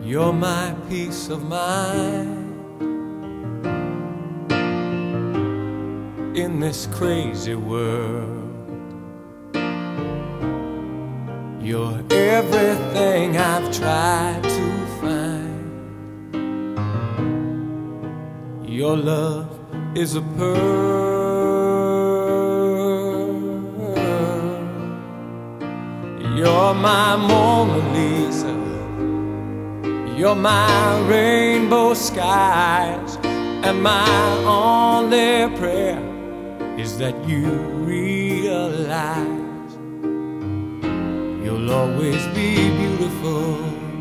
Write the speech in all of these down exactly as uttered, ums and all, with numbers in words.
You're my peace of mind in this crazy world. You're everything I've tried to find. Your love is a pearl. You're my Mona Lisa. You're my rainbow skies. And my only prayer is that you realize you'll always be beautiful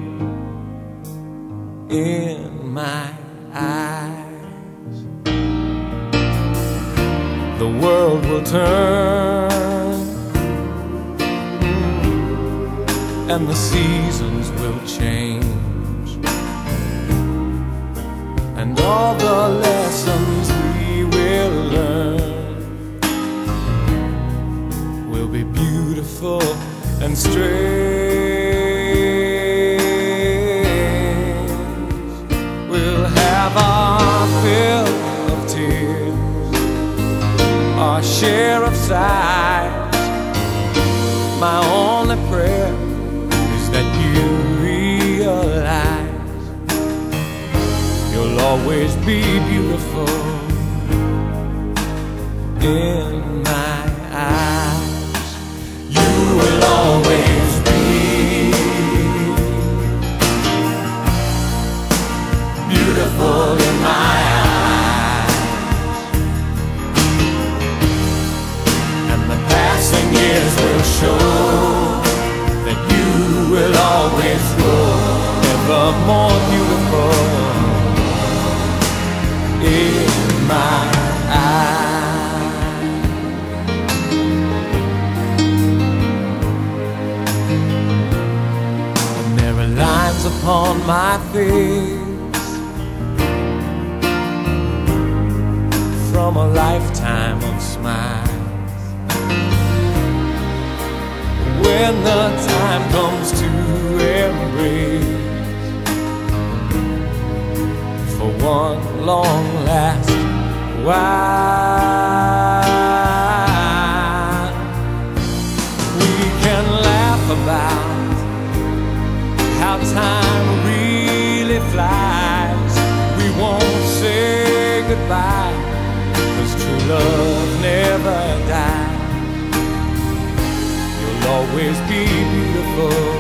in my eyes. The world will turn and the seasons will change, and all the lessons we will learn will be beautiful and strange. We'll have our fill of tears, our share of sighs. My only prayer is that you realize you'll always be beautiful in my eyes. You will always be beautiful in my eyes, and the passing years will show that you will always grow ever more beautiful in my eyes. And there are lines upon my face from a lifetime of smiles. When the time comes to embrace for one long last while, we can laugh about how time really flies. We won't say goodbye, 'cause true love never dies. You'll always be beautiful